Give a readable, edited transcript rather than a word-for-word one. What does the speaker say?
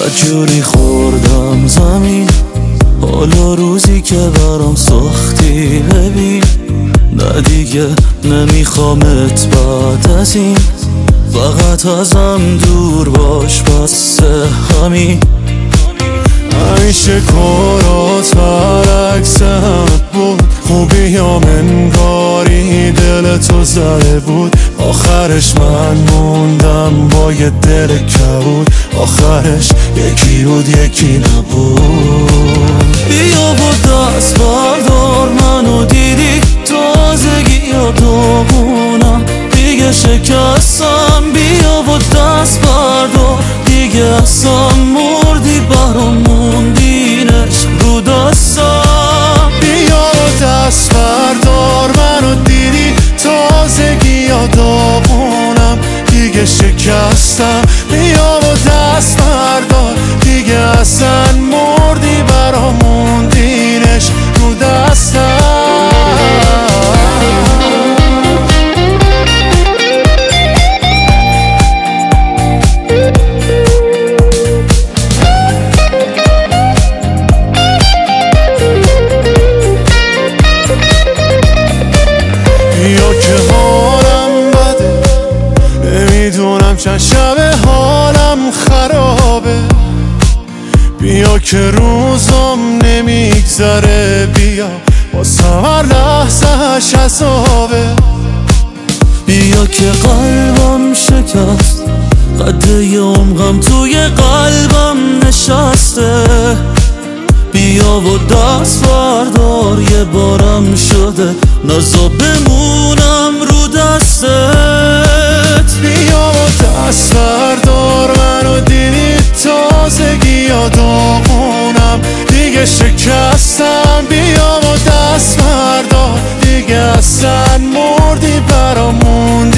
بدجوری خوردم زمین، حالا روزی که برام ساختی ببین. نه دیگه نمیخوامت بعد از این، فقط ازم دور باش بس همین. همیشه کارات برعکس هم بود، خوبیام انگاری دل تو زده بود. آخرش من موندم با یه دل کبود، آخرش یکی بود یکی نبود. بیا با دست بردار منو، دیدی تازگی یادمونم دیگه شکستم. بیا با دست بردار دیگه اصلا مردی برام موندینش رو دستم. بیا با دست بردار منو، دیدی تازگی یادمونم دیگه شکستم. بیا با دست بردار دیگه اصلا مردی برام موندینش رو دستم. یا که حالم بده، نمیدونم چند شب حالم خرابه. بیا که روزم نمیگذره، بیا واسم هر لحظه‌اش عذابه. بیا که قلبم شکست، قده عمقم توی قلبم نشسته. بیا و دست بردار یه بارم شده، نزا بمونم رو دستت. بیا و دست بردار منو، دیدی تازگی یادمونم دیگه شکستم. بیا و دست بردار دیگه اصلا مردی برام موندی.